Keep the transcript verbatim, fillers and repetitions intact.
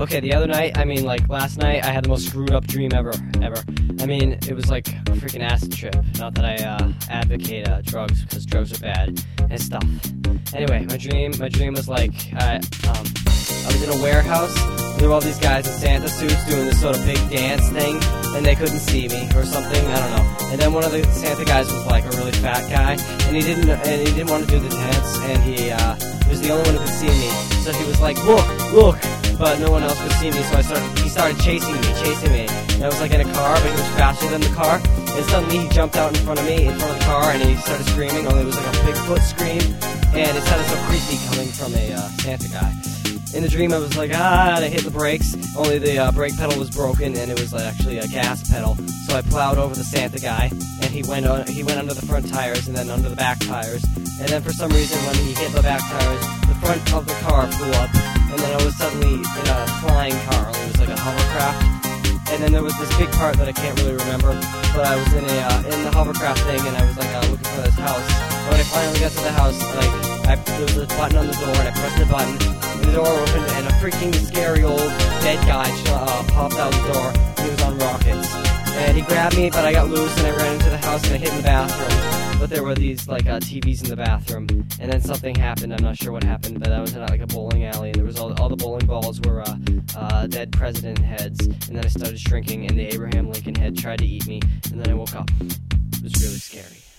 okay, the other night, I mean, like, last night, I had the most screwed up dream ever, ever. I mean, it was like a freaking acid trip. Not that I uh, advocate uh, drugs, because drugs are bad and stuff. Anyway, my dream, my dream was like, I, um, I was in a warehouse. There were all these guys in Santa suits doing this sort of big dance thing, and they couldn't see me or something. I don't know. And then one of the Santa guys was like a really fat guy, and he didn't, and he didn't want to do the dance, and he, uh, he was the only one who could see me. So he was like, look, look. But no one else could see me, so I started. He started chasing me, chasing me. And I was like in a car, but he was faster than the car. And suddenly he jumped out in front of me, in front of the car, and he started screaming. Only it was like a Bigfoot scream, and it sounded so creepy coming from a uh, Santa guy. In the dream, I was like, ah, and I hit the brakes. Only the uh, brake pedal was broken, and it was like, actually a gas pedal. So I plowed over the Santa guy, and he went on, he went under the front tires, and then under the back tires. And then for some reason, when he hit the back tires, the front of the car flew up. And then I was suddenly in a flying car. It was like a hovercraft. And then there was this big part that I can't really remember. But I was in a uh, in the hovercraft thing, and I was like uh, looking for this house. And when I finally got to the house, like I, there was a button on the door, and I pressed the button, and the door opened, and a freaking scary old dead guy uh, popped out the door. He was on rockets, and he grabbed me, but I got loose, and I ran into the house, and I hid in the bathroom. But there were these like uh, T Vs in the bathroom, and then something happened. I'm not sure what happened, but I was in uh, like a bowling alley, and there was all, all the bowling balls were uh, uh, dead president heads. And then I started shrinking, and the Abraham Lincoln head tried to eat me, and then I woke up. It was really scary.